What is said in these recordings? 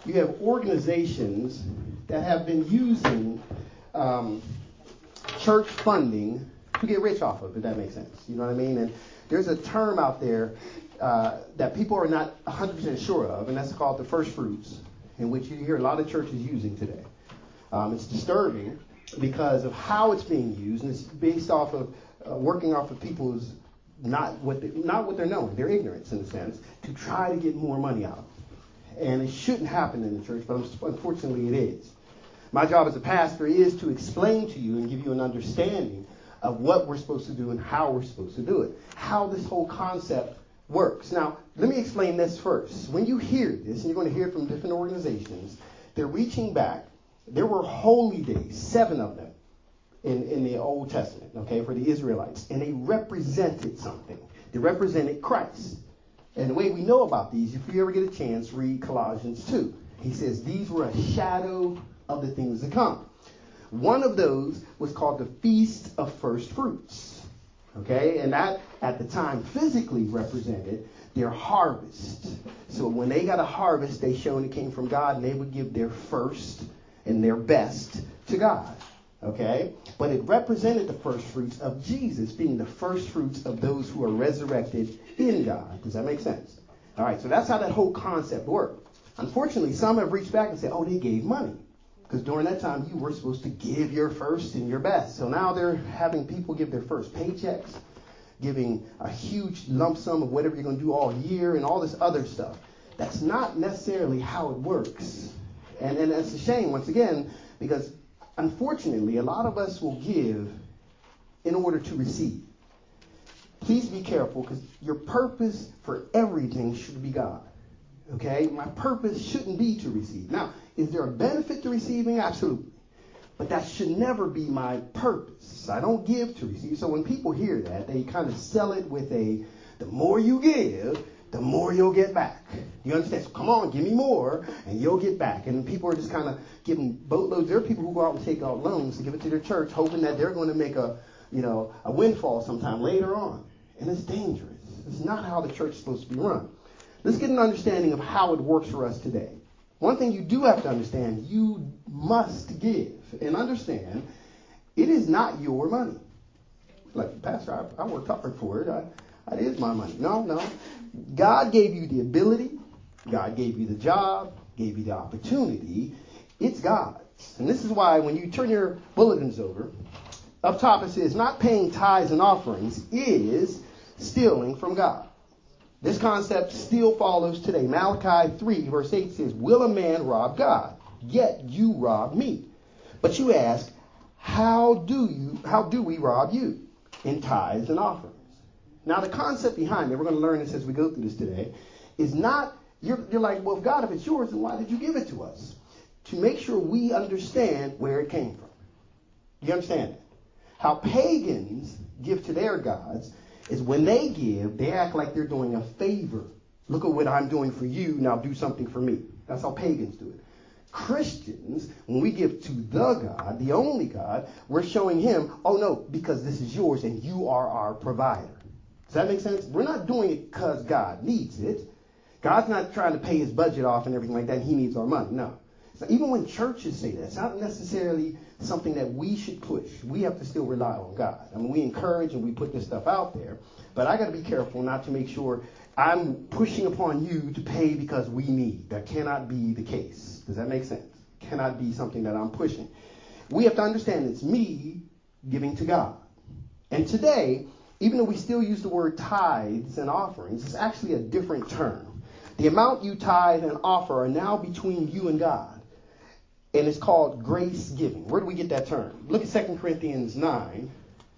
you have organizations that have been using church funding to get rich off of, if that makes sense. You know what I mean? And there's a term out there that people are not 100% sure of, and that's called the first fruits, in which you hear a lot of churches using today. It's disturbing because of how it's being used, and it's based off of working off of people's not what they're knowing, their ignorance in a sense, to try to get more money out. And it shouldn't happen in the church, but unfortunately it is. My job as a pastor is to explain to you and give you an understanding of what we're supposed to do and how we're supposed to do it, how this whole concept works. Now, let me explain this first. When you hear this, and you're going to hear it from different organizations, they're reaching back. There were holy days, 7 of them, in the Old Testament, okay, for the Israelites. And they represented something. They represented Christ. And the way we know about these, if you ever get a chance, read Colossians 2. He says, these were a shadow of the things to come. One of those was called the Feast of First Fruits. Okay, and that at the time physically represented their harvest. So when they got a harvest, they showed it came from God, and they would give their first and their best to God. Okay, but it represented the first fruits of Jesus being the first fruits of those who are resurrected in God. Does that make sense? All right, so that's how that whole concept worked. Unfortunately, some have reached back and said, oh, they gave money. Because during that time, you were supposed to give your first and your best. So now they're having people give their first paychecks, giving a huge lump sum of whatever you're going to do all year and all this other stuff. That's not necessarily how it works. And that's a shame, once again, because unfortunately, a lot of us will give in order to receive. Please be careful, because your purpose for everything should be God. Okay? My purpose shouldn't be to receive. Now, is there a benefit to receiving? Absolutely. But that should never be my purpose. I don't give to receive. So when people hear that, they kind of sell it with the more you give, the more you'll get back. You understand? So come on, give me more, and you'll get back. And people are just kind of giving boatloads. There are people who go out and take out loans to give it to their church, hoping that they're going to make a windfall sometime later on. And it's dangerous. It's not how the church is supposed to be run. Let's get an understanding of how it works for us today. One thing you do have to understand, you must give and understand it is not your money. Like, Pastor, I worked hard for it. It is my money. No. God gave you the ability. God gave you the job, gave you the opportunity. It's God's. And this is why when you turn your bulletins over, up top it says, not paying tithes and offerings is stealing from God. This concept still follows today. Malachi 3 verse 8 says, will a man rob God? Yet you rob me. But you ask, how do we rob you? In tithes and offerings. Now the concept behind it, we're going to learn this as we go through this today, is not, you're like, well, God, if it's yours, then why did you give it to us? To make sure we understand where it came from. You understand that? How pagans give to their gods is when they give, they act like they're doing a favor. Look at what I'm doing for you, now do something for me. That's how pagans do it. Christians, when we give to the God, the only God, we're showing him, oh no, because this is yours and you are our provider. Does that make sense? We're not doing it because God needs it. God's not trying to pay his budget off and everything like that, and he needs our money. No. So even when churches say that, it's not necessarily something that we should push. We have to still rely on God. I mean, we encourage and we put this stuff out there, but I got to be careful not to make sure I'm pushing upon you to pay because we need. That cannot be the case. Does that make sense? Cannot be something that I'm pushing. We have to understand it's me giving to God. And today, even though we still use the word tithes and offerings, it's actually a different term. The amount you tithe and offer are now between you and God. And it's called grace giving. Where do we get that term? Look at 2 Corinthians 9,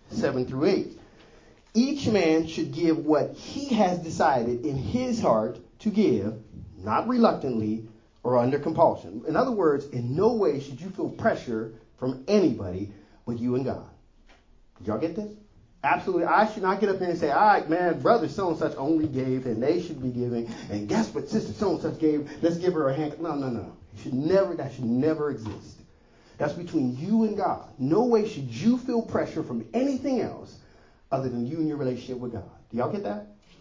7 through 8. Each man should give what he has decided in his heart to give, not reluctantly or under compulsion. In other words, in no way should you feel pressure from anybody but you and God. Did y'all get this? Absolutely. I should not get up here and say, all right, man, brother so-and-such only gave and they should be giving. And guess what sister so-and-such gave? Let's give her a hand. No. That should never exist. That's between you and God. No way should you feel pressure from anything else other than you and your relationship with God. Do y'all get that?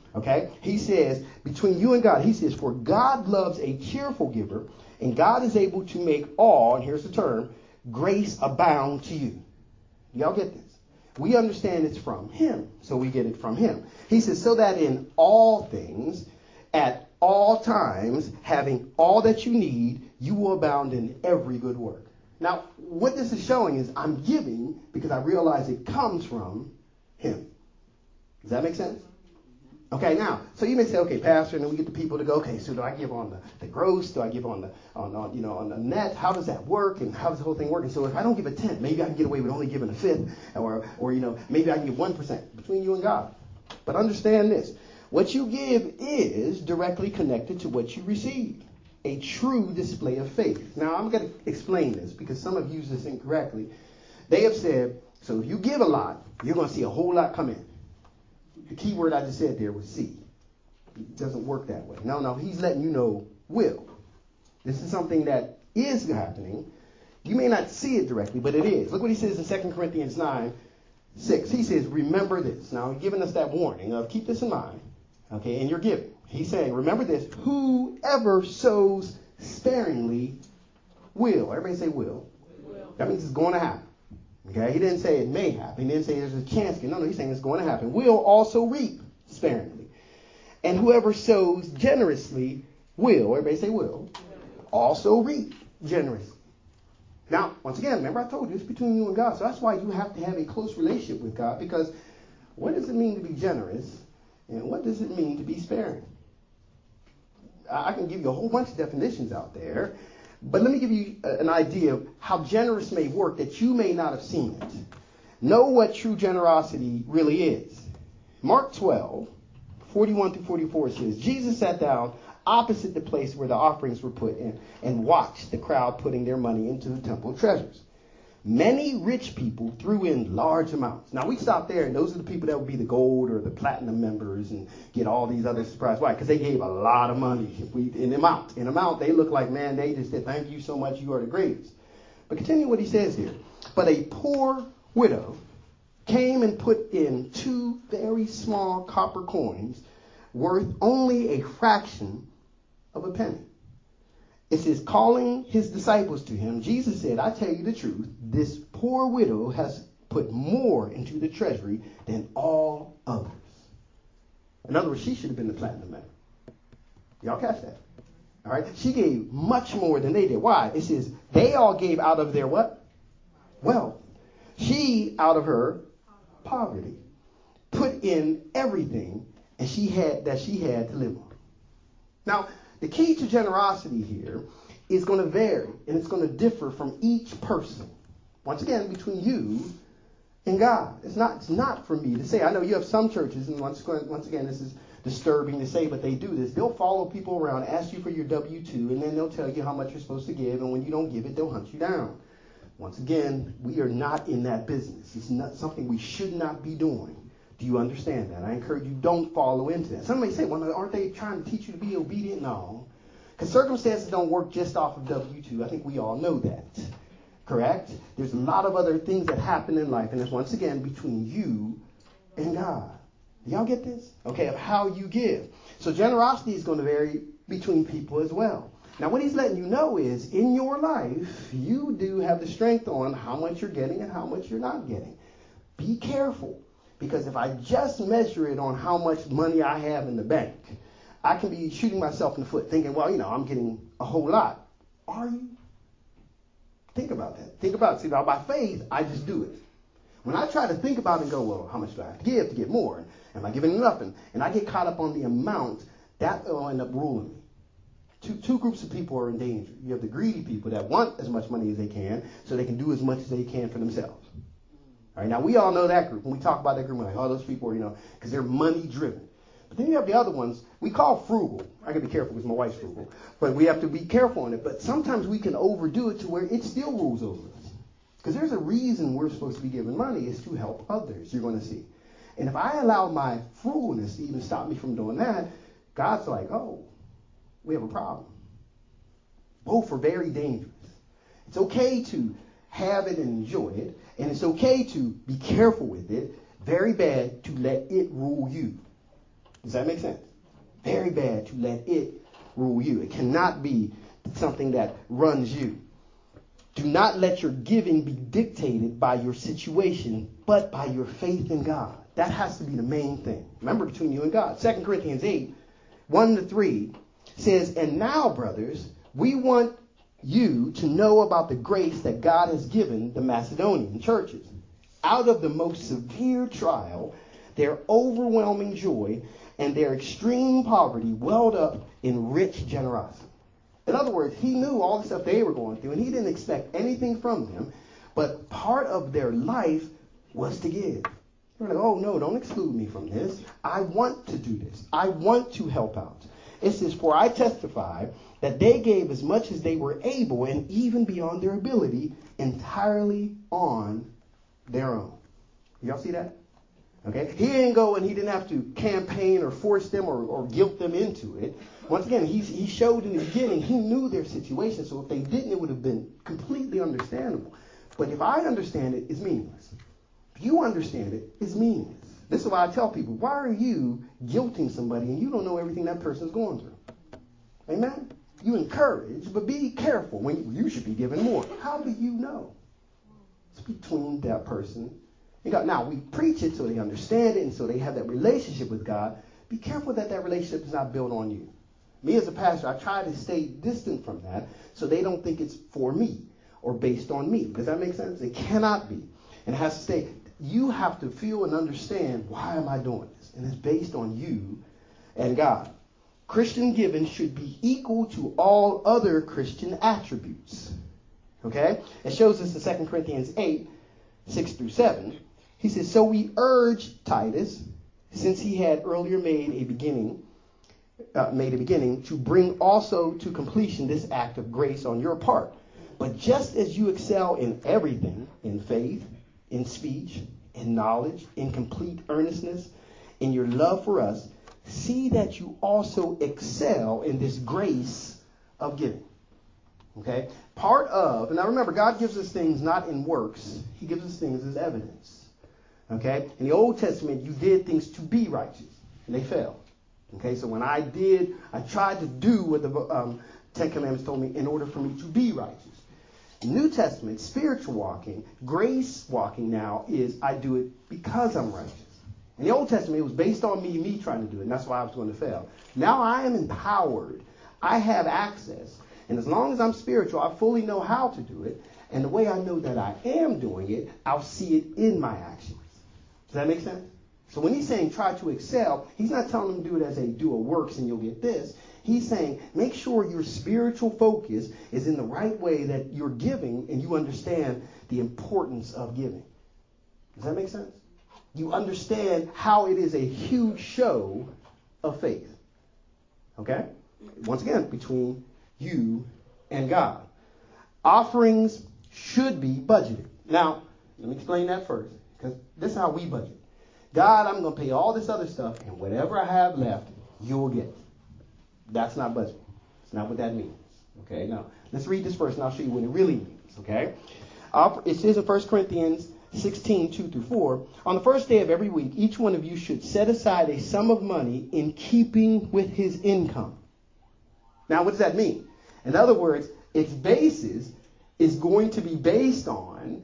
Okay? He says, between you and God, he says, for God loves a cheerful giver, and God is able to make all, and here's the term, grace abound to you. Y'all get this? We understand it's from him, so we get it from him. He says, so that in all things, at all times, having all that you need, you will abound in every good work. Now, what this is showing is I'm giving because I realize it comes from him. Does that make sense? Okay, now, so you may say, okay, Pastor, and then we get the people to go, okay, so do I give on the gross? Do I give on the net? How does that work? And how does the whole thing work? And so if I don't give a tenth, maybe I can get away with only giving a fifth, or maybe I can give 1% between you and God. But understand this. What you give is directly connected to what you receive. A true display of faith. Now, I'm going to explain this because some have used this incorrectly. They have said, so if you give a lot, you're going to see a whole lot come in. The key word I just said there was see. It doesn't work that way. No, he's letting you know will. This is something that is happening. You may not see it directly, but it is. Look what he says in 2 Corinthians 9:6. He says, remember this. Now, he's giving us that warning of keep this in mind. Okay, and you're giving. He's saying, remember this. Whoever sows sparingly will. Everybody say will. That means it's going to happen. Okay, he didn't say it may happen. He didn't say there's a chance. No, he's saying it's going to happen. Will also reap sparingly. And whoever sows generously will. Everybody say will. Also reap generously. Now, once again, remember I told you it's between you and God. So that's why you have to have a close relationship with God. Because what does it mean to be generous? And what does it mean to be sparing? I can give you a whole bunch of definitions out there. But let me give you an idea of how generous may work that you may not have seen it. Know what true generosity really is. Mark 12:41-44 says, Jesus sat down opposite the place where the offerings were put in and watched the crowd putting their money into the temple treasures. Many rich people threw in large amounts. Now, we stop there, and those are the people that would be the gold or the platinum members and get all these other surprises. Why? Because they gave a lot of money in amount. They look like, man, they just said, thank you so much, you are the greatest. But continue what he says here. But a poor widow came and put in 2 very small copper coins worth only a fraction of a penny. It says, calling his disciples to him, Jesus said, I tell you the truth, this poor widow has put more into the treasury than all others. In other words, she should have been the platinum member. Y'all catch that? All right. She gave much more than they did. Why? It says, they all gave out of their what? Wealth. She, out of her poverty, put in everything and she had to live on. Now, the key to generosity here is going to vary, and it's going to differ from each person. Once again, between you and God. It's not for me to say. I know you have some churches, and once again, this is disturbing to say, but they do this. They'll follow people around, ask you for your W-2, and then they'll tell you how much you're supposed to give, and when you don't give it, they'll hunt you down. Once again, we are not in that business. It's not something we should not be doing. Do you understand that? I encourage you, don't follow into that. Some may say, well, aren't they trying to teach you to be obedient? No. Because circumstances don't work just off of W-2. I think we all know that. Correct? There's a lot of other things that happen in life, and it's once again between you and God. Do y'all get this? Okay, of how you give. So generosity is going to vary between people as well. Now, what he's letting you know is, in your life, you do have the strength on how much you're getting and how much you're not getting. Be careful. Because if I just measure it on how much money I have in the bank, I can be shooting myself in the foot thinking, well, I'm getting a whole lot. Are you? Think about that. Think about it. See, now by faith, I just do it. When I try to think about it and go, well, how much do I have to give get more? Am I giving enough? And I get caught up on the amount, that will end up ruling me. Two groups of people are in danger. You have the greedy people that want as much money as they can so they can do as much as they can for themselves. All right, now, we all know that group. When we talk about that group, we're like, oh, those people are, because they're money-driven. But then you have the other ones we call frugal. I got to be careful because my wife's frugal. But we have to be careful on it. But sometimes we can overdo it to where it still rules over us. Because there's a reason we're supposed to be giving money is to help others, you're going to see. And if I allow my frugalness to even stop me from doing that, God's like, oh, we have a problem. Both are very dangerous. It's okay to have it and enjoy it. And it's okay to be careful with it. Very bad to let it rule you. Does that make sense? Very bad to let it rule you. It cannot be something that runs you. Do not let your giving be dictated by your situation, but by your faith in God. That has to be the main thing. Remember, between you and God. 2 Corinthians 8, 1-3 says, and now, brothers, we want you to know about the grace that God has given the Macedonian churches. Out of the most severe trial, their overwhelming joy and their extreme poverty welled up in rich generosity. In other words, he knew all the stuff they were going through, and he didn't expect anything from them, but part of their life was to give. They're like, oh, no, don't exclude me from this. I want to do this. I want to help out. It says, for I testify that they gave as much as they were able, and even beyond their ability, entirely on their own. Y'all see that? Okay, he didn't go and he didn't have to campaign or force them or guilt them into it. Once again, he showed in the beginning he knew their situation, so if they didn't, it would have been completely understandable. But if I understand it, it's meaningless. If you understand it, it's meaningless. This is why I tell people, why are you guilting somebody and you don't know everything that person's going through? Amen? You encourage, but be careful when you should be giving more. How do you know? It's between that person. Now, we preach it so they understand it and so they have that relationship with God. Be careful that relationship is not built on you. Me as a pastor, I try to stay distant from that so they don't think it's for me or based on me. Does that make sense? It cannot be. And it has to stay. You have to feel and understand, why am I doing this? And it's based on you and God. Christian giving should be equal to all other Christian attributes. Okay? It shows us in 2 Corinthians 8, 6-7. He says, so we urge Titus, since he had earlier made a beginning, to bring also to completion this act of grace on your part. But just as you excel in everything, in faith, in speech, in knowledge, in complete earnestness, in your love for us, see that you also excel in this grace of giving. Okay? Part of, and now remember, God gives us things not in works. He gives us things as evidence. Okay? In the Old Testament, you did things to be righteous, and they failed. Okay? So when I tried to do what the Ten Commandments told me in order for me to be righteous. New Testament, spiritual walking, grace walking now is I do it because I'm righteous. In the Old Testament, it was based on me trying to do it, and that's why I was going to fail. Now I am empowered. I have access. And as long as I'm spiritual, I fully know how to do it. And the way I know that I am doing it, I'll see it in my actions. Does that make sense? So when he's saying try to excel, he's not telling them to do it as do a works and you'll get this. He's saying make sure your spiritual focus is in the right way that you're giving and you understand the importance of giving. Does that make sense? You understand how it is a huge show of faith. Okay? Once again, between you and God. Offerings should be budgeted. Now, let me explain that first, because this is how we budget. God, I'm going to pay all this other stuff, and whatever I have left, you'll get. That's not budgeting. It's not what that means. Okay? Now, let's read this first, and I'll show you what it really means. Okay? It says in 1 Corinthians 16, 2-4, on the first day of every week, each one of you should set aside a sum of money in keeping with his income. Now, what does that mean? In other words, its basis is going to be based on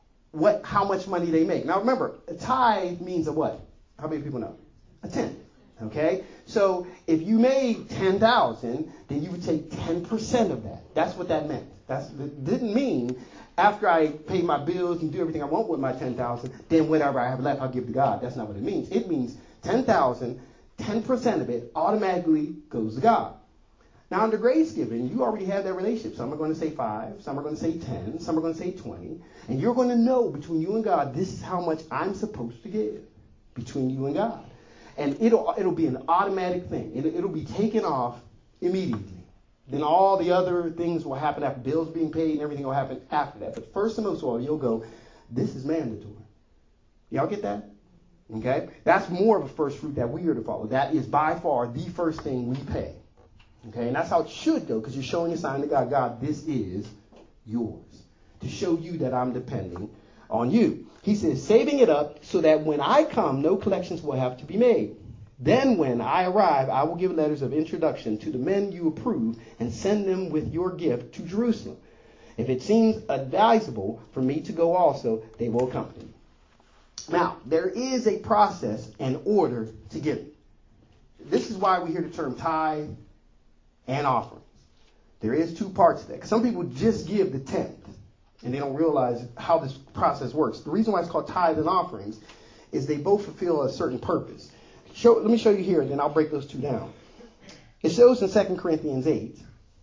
how much money they make. Now, remember, a tithe means a what? How many people know? A tenth. Okay? So if you made $10,000, then you would take 10% of that. That's what that meant. That didn't mean after I pay my bills and do everything I want with my $10,000, then whatever I have left, I'll give to God. That's not what it means. It means $10,000, 10% of it automatically goes to God. Now, under grace giving, you already have that relationship. Some are going to say 5, some are going to say 10, some are going to say 20. And you're going to know between you and God, this is how much I'm supposed to give between you and God. And it'll be an automatic thing. It'll be taken off immediately. Then all the other things will happen after bills being paid and everything will happen after that. But first and most of all, you'll go, this is mandatory. Y'all get that? Okay? That's more of a first fruit that we are to follow. That is by far the first thing we pay. Okay, and that's how it should go, because you're showing a sign to God, God, this is yours, to show you that I'm depending on you. He says, saving it up so that when I come, no collections will have to be made. Then when I arrive, I will give letters of introduction to the men you approve and send them with your gift to Jerusalem. If it seems advisable for me to go also, they will accompany me. Now, there is a process and order to giving. This is why we hear the term tithe and offerings. There is two parts to that. Some people just give the tenth, and they don't realize how this process works. The reason why it's called tithe and offerings is they both fulfill a certain purpose. Let me show you here, and then I'll break those two down. It shows in 2 Corinthians 8,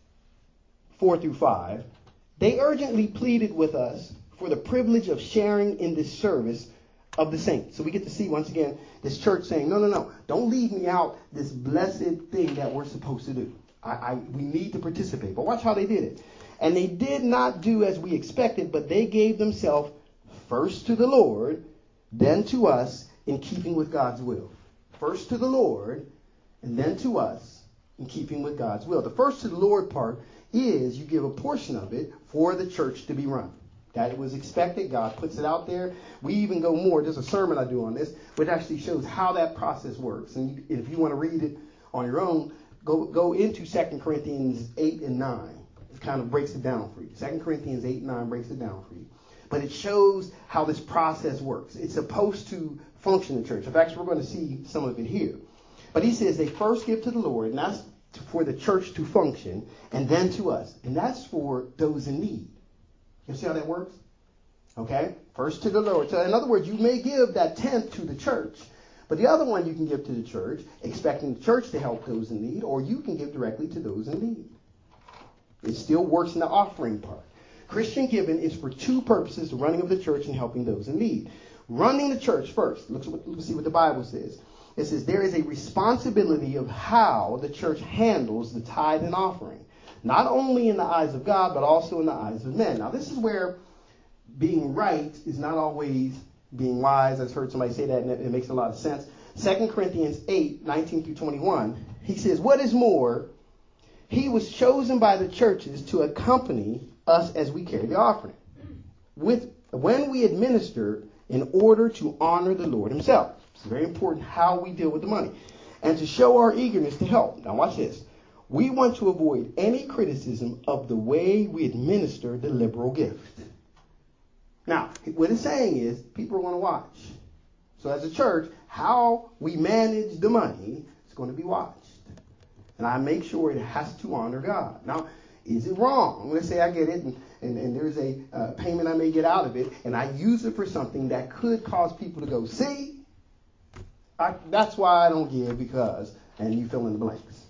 4 through 5, they urgently pleaded with us for the privilege of sharing in this service of the saints. So we get to see, once again, this church saying, no, don't leave me out this blessed thing that we're supposed to do. We need to participate. But watch how they did it. And they did not do as we expected, but they gave themselves first to the Lord, then to us, in keeping with God's will. First to the Lord, and then to us, in keeping with God's will. The first to the Lord part is you give a portion of it for the church to be run. That was expected. God puts it out there. We even go more. There's a sermon I do on this, which actually shows how that process works. And if you want to read it on your own, go into 2 Corinthians 8 and 9. It kind of breaks it down for you. 2 Corinthians 8 and 9 breaks it down for you. But it shows how this process works. It's supposed to function in church. In fact, we're going to see some of it here. But he says they first give to the Lord, and that's for the church to function, and then to us. And that's for those in need. You see how that works? Okay? First to the Lord. So in other words, you may give that tenth to the church, but the other one you can give to the church, expecting the church to help those in need, or you can give directly to those in need. It still works in the offering part. Christian giving is for two purposes: the running of the church and helping those in need. Running the church first. Let's see what the Bible says. It says there is a responsibility of how the church handles the tithe and offering, not only in the eyes of God, but also in the eyes of men. Now, this is where being right is not always being wise. I've heard somebody say that, and it makes a lot of sense. 2 Corinthians 8, 19 through 21, he says, what is more, he was chosen by the churches to accompany us as we carry the offering, when we administer in order to honor the Lord himself. It's very important how we deal with the money, and to show our eagerness to help. Now watch this. We want to avoid any criticism of the way we administer the liberal gift. Now, what it's saying is people are going to watch. So as a church, how we manage the money is going to be watched. And I make sure it has to honor God. Now, is it wrong? Let's say I get it and there's a payment I may get out of it, and I use it for something that could cause people to go, see, that's why I don't give, because, and you fill in the blanks.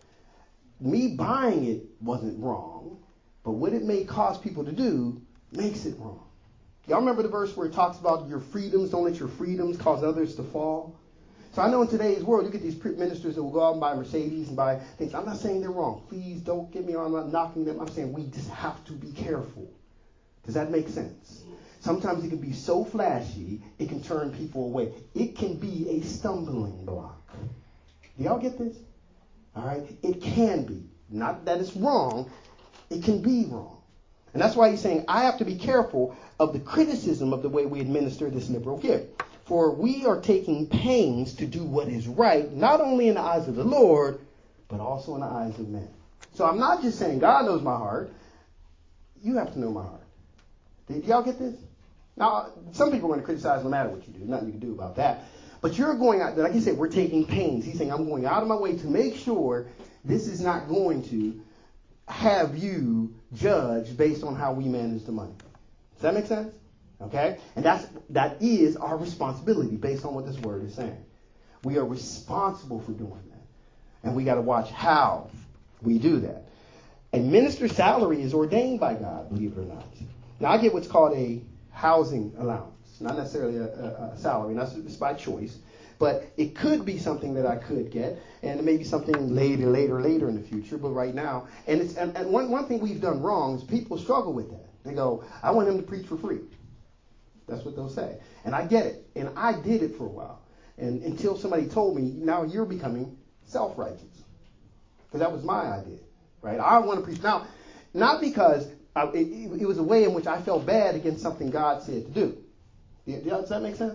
Me buying it wasn't wrong, but what it may cause people to do makes it wrong. Y'all remember the verse where it talks about your freedoms, don't let your freedoms cause others to fall? So I know in today's world, you get these ministers that will go out and buy Mercedes and buy things. I'm not saying they're wrong. Please don't get me wrong. I'm not knocking them. I'm saying we just have to be careful. Does that make sense? Sometimes it can be so flashy, it can turn people away. It can be a stumbling block. Do y'all get this? All right? It can be. Not that it's wrong. It can be wrong. And that's why he's saying I have to be careful of the criticism of the way we administer this liberal gift. For we are taking pains to do what is right, not only in the eyes of the Lord, but also in the eyes of men. So I'm not just saying God knows my heart. You have to know my heart. Did y'all get this? Now, some people are going to criticize no matter what you do. Nothing you can do about that. But you're going out, like I said, we're taking pains. He's saying I'm going out of my way to make sure this is not going to have you judged based on how we manage the money. Does that make sense? Okay? And that is our responsibility based on what this word is saying. We are responsible for doing that. And we got to watch how we do that. A minister's salary is ordained by God, believe it or not. Now, I get what's called a housing allowance. Not necessarily a salary. That's it's by choice. But it could be something that I could get. And it may be something later in the future. But right now. And one thing we've done wrong is people struggle with that. They go, I want him to preach for free. That's what they'll say. And I get it. And I did it for a while. And until somebody told me, now you're becoming self-righteous. Because that was my idea. Right? I want to preach. Now, not because it was a way in which I felt bad against something God said to do. Does that make sense?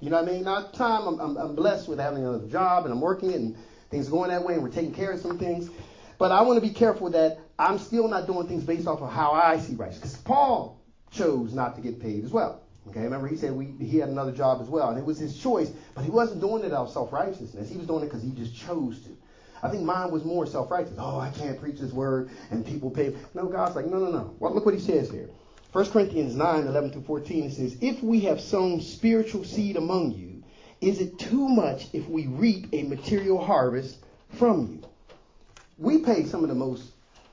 You know what I mean? Now, at the time, I'm blessed with having another job, and I'm working it, and things are going that way, and we're taking care of some things. But I want to be careful that I'm still not doing things based off of how I see righteousness. Because Paul chose not to get paid as well. Okay, remember he said he had another job as well, and it was his choice, but he wasn't doing it out of self-righteousness. He was doing it because he just chose to. I think mine was more self-righteous. Oh, I can't preach this word, and people pay. No, God's like, no. Well, look what he says here. 1 Corinthians 9:11-14, it says, if we have sown spiritual seed among you, is it too much if we reap a material harvest from you? We pay some of the most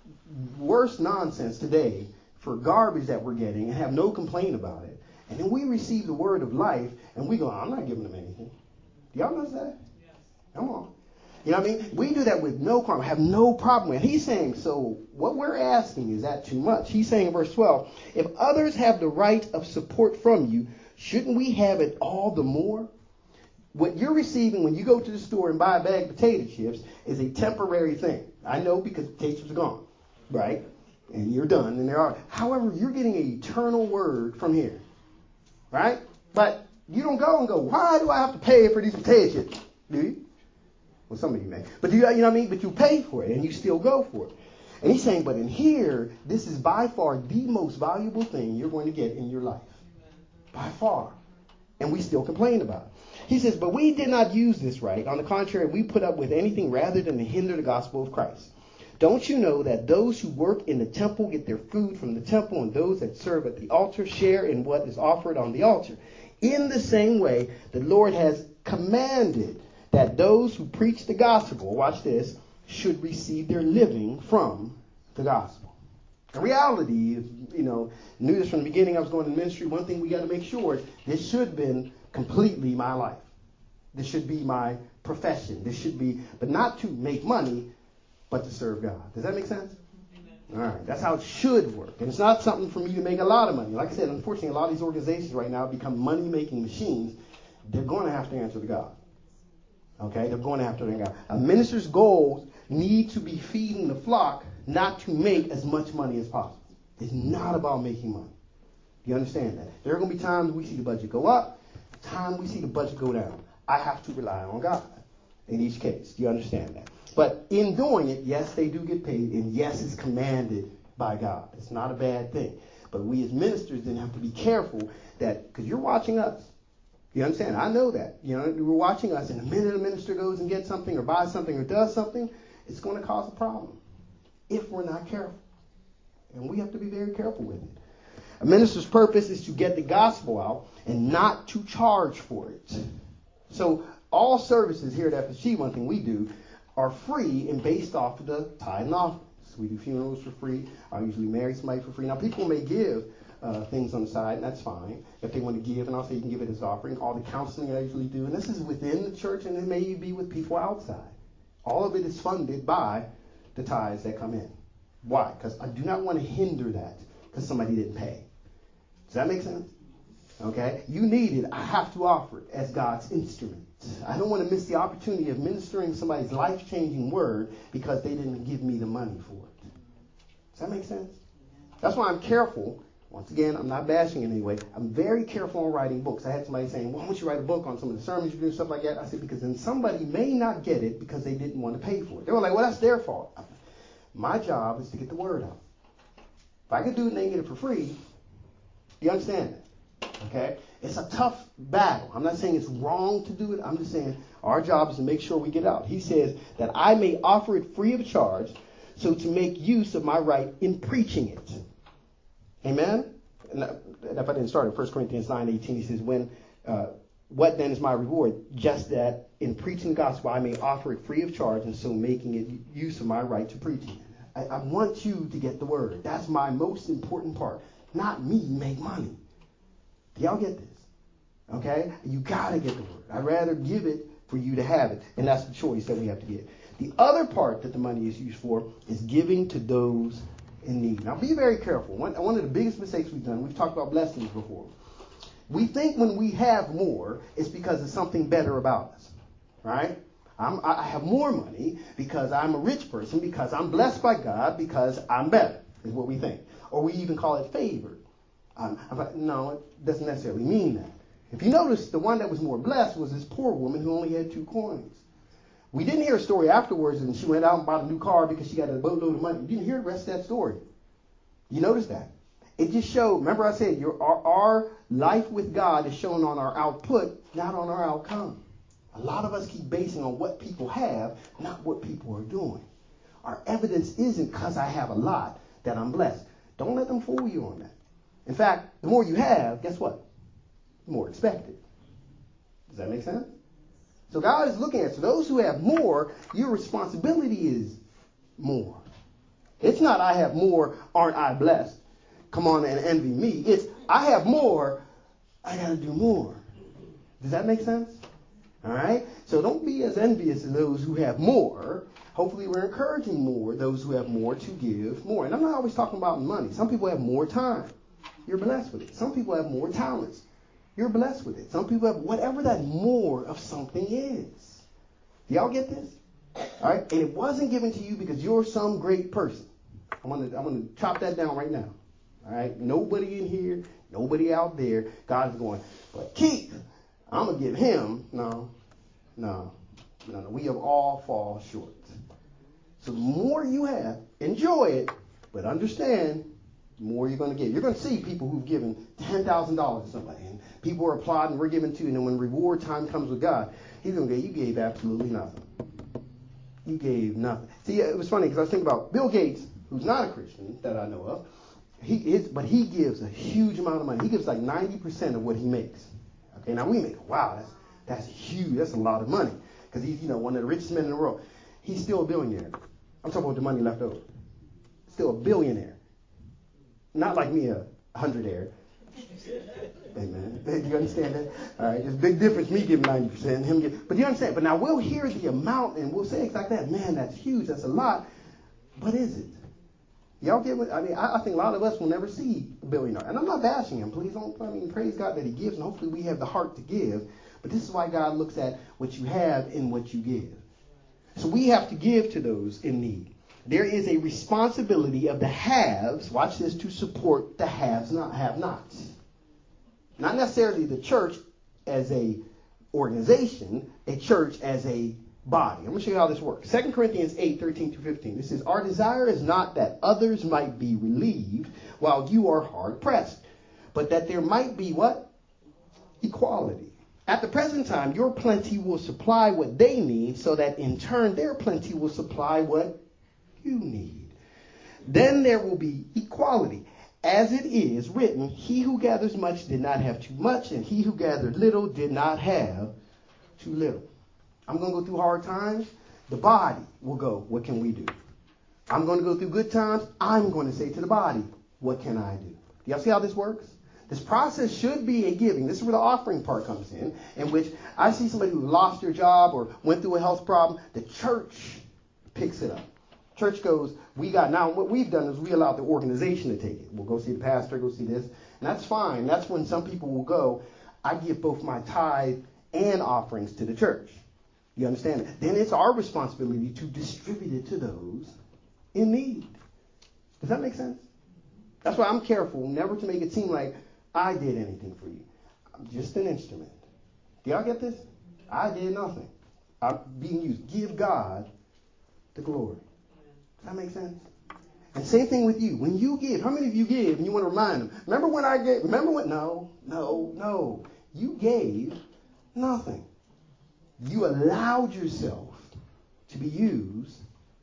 worst nonsense today for garbage that we're getting and have no complaint about it. And then we receive the word of life, and we go, I'm not giving them anything. Do y'all know that? Yes. Come on. You know what I mean? We do that with no crime. Have no problem with it. He's saying, so what we're asking, is that too much? He's saying in verse 12, if others have the right of support from you, shouldn't we have it all the more? What you're receiving when you go to the store and buy a bag of potato chips is a temporary thing. I know because potato chips are gone, right? And you're done, and there are. However, you're getting an eternal word from here, right? But you don't go and go, why do I have to pay for these potato chips? Do you? Well, some of you may. But you know what I mean? But you pay for it, and you still go for it. And he's saying, but in here, this is by far the most valuable thing you're going to get in your life. By far. And we still complain about it. He says, but we did not use this right. On the contrary, we put up with anything rather than to hinder the gospel of Christ. Don't you know that those who work in the temple get their food from the temple, and those that serve at the altar share in what is offered on the altar? In the same way, the Lord has commanded that those who preach the gospel, watch this, should receive their living from the gospel. The reality is, knew this from the beginning. I was going to ministry. One thing we got to make sure is this should have been completely my life. This should be my profession. This should be, but not to make money, but to serve God. Does that make sense? Amen. All right. That's how it should work. And it's not something for me to make a lot of money. Like I said, unfortunately, a lot of these organizations right now become money-making machines. They're going to have to answer to God. Okay? They're going to have to answer to God. A minister's goals need to be feeding the flock, not to make as much money as possible. It's not about making money. Do you understand that? There are going to be times we see the budget go up, times we see the budget go down. I have to rely on God in each case. Do you understand that? But in doing it, yes, they do get paid, and yes, it's commanded by God. It's not a bad thing. But we as ministers then have to be careful that, because you're watching us. You understand? I know that. You're watching us, and the minute a minister goes and gets something or buys something or does something, it's going to cause a problem if we're not careful. And we have to be very careful with it. A minister's purpose is to get the gospel out and not to charge for it. So all services here at FSG, one thing we do, are free and based off of the tithe and offerings. We do funerals for free. I usually marry somebody for free. Now, people may give things on the side, and that's fine. If they want to give, and I'll say you can give it as offering. All the counseling I usually do, and this is within the church, and it may be with people outside. All of it is funded by the tithes that come in. Why? Because I do not want to hinder that because somebody didn't pay. Does that make sense? Okay? You need it. I have to offer it as God's instrument. I don't want to miss the opportunity of ministering somebody's life-changing word because they didn't give me the money for it. Does that make sense? That's why I'm careful. Once again, I'm not bashing in any way. I'm very careful on writing books. I had somebody saying, why don't you write a book on some of the sermons you do and stuff like that? I said, because then somebody may not get it because they didn't want to pay for it. They were like, well, that's their fault. My job is to get the word out. If I could do it and they get it for free, you understand that? Okay? It's a tough battle. I'm not saying it's wrong to do it. I'm just saying our job is to make sure we get out. He says that I may offer it free of charge, so to make use of my right in preaching it. Amen? And if I didn't start at 1 Corinthians 9:18, he says, what then is my reward? Just that in preaching the gospel, I may offer it free of charge, and so making it use of my right to preaching it. I want you to get the word. That's my most important part. Not me make money. Do y'all get this? Okay? You got to get the word. I'd rather give it for you to have it. And that's the choice that we have to get. The other part that the money is used for is giving to those in need. Now, be very careful. One of the biggest mistakes we've done, we've talked about blessings before. We think when we have more, it's because there's something better about us. Right? I have more money because I'm a rich person, because I'm blessed by God, because I'm better, is what we think. Or we even call it favored. No, it doesn't necessarily mean that. If you notice, the one that was more blessed was this poor woman who only had 2 coins. We didn't hear a story afterwards and she went out and bought a new car because she got a boatload of money. You didn't hear the rest of that story. You notice that? It just showed, remember I said, our life with God is shown on our output, not on our outcome. A lot of us keep basing on what people have, not what people are doing. Our evidence isn't because I have a lot that I'm blessed. Don't let them fool you on that. In fact, the more you have, guess what? The more expected. Does that make sense? So God is looking at, so those who have more, your responsibility is more. It's not I have more, aren't I blessed? Come on and envy me. It's I have more, I got to do more. Does that make sense? All right? So don't be as envious as those who have more. Hopefully we're encouraging more, those who have more to give more. And I'm not always talking about money. Some people have more time. You're blessed with it. Some people have more talents. You're blessed with it. Some people have whatever that more of something is. Do y'all get this? All right? And it wasn't given to you because you're some great person. I'm gonna chop that down right now. All right? Nobody in here, nobody out there. God is going, but Keith, I'm going to give him. No. We have all fall short. So the more you have, enjoy it, but understand the more you're going to give. You're going to see people who've given $10,000 to somebody, and people are applauding, we're giving too, and then when reward time comes with God, he's going to go, you gave absolutely nothing. You gave nothing. See, it was funny because I was thinking about Bill Gates, who's not a Christian that I know of, but he gives a huge amount of money. He gives like 90% of what he makes. Okay, now we make, wow, that's huge. That's a lot of money because he's, one of the richest men in the world. He's still a billionaire. I'm talking about the money left over. Still a billionaire. Not like me, a hundredaire. Amen. Do you understand that? All right, there's a big difference, me giving 90% and him giving. But you understand? But now we'll hear the amount and we'll say exactly that. Man, that's huge. That's a lot. But is it? Y'all get what? I think a lot of us will never see a billionaire. And I'm not bashing him. Please don't. Praise God that he gives, and hopefully we have the heart to give. But this is why God looks at what you have and what you give. So we have to give to those in need. There is a responsibility of the haves, watch this, to support the have-nots. Not necessarily the church as a organization, a church as a body. I'm going to show you how this works. 2 Corinthians 8:13-15. This says, our desire is not that others might be relieved while you are hard pressed, but that there might be what? Equality. At the present time, your plenty will supply what they need, so that in turn their plenty will supply what you need. Then there will be equality. As it is written, he who gathers much did not have too much, and he who gathered little did not have too little. I'm going to go through hard times. The body will go, what can we do? I'm going to go through good times. I'm going to say to the body, what can I do? Do y'all see how this works? This process should be a giving. This is where the offering part comes in which I see somebody who lost their job or went through a health problem. The church picks it up. Church goes, now what we've done is we allowed the organization to take it. We'll go see the pastor, go see this. And that's fine. That's when some people will go, I give both my tithe and offerings to the church. You understand? Then it's our responsibility to distribute it to those in need. Does that make sense? That's why I'm careful never to make it seem like I did anything for you. I'm just an instrument. Do y'all get this? I did nothing. I'm being used. Give God the glory. Does that make sense? And same thing with you. When you give, how many of you give and you want to remind them? Remember when I gave? Remember when? No. You gave nothing. You allowed yourself to be used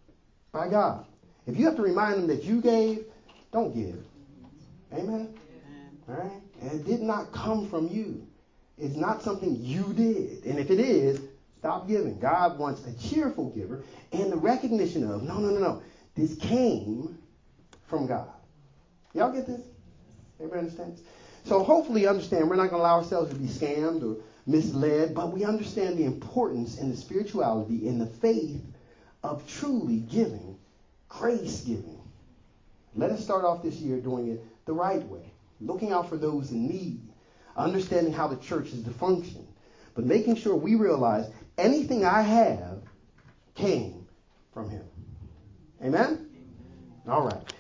by God. If you have to remind them that you gave, don't give. Amen? All right? And it did not come from you. It's not something you did. And if it is, stop giving. God wants a cheerful giver and the recognition of, no. This came from God. Y'all get this? Everybody understands? So hopefully you understand we're not going to allow ourselves to be scammed or misled, but we understand the importance and the spirituality and the faith of truly giving, grace giving. Let us start off this year doing it the right way, looking out for those in need, understanding how the church is to function, but making sure we realize anything I have came from him. Amen? All right.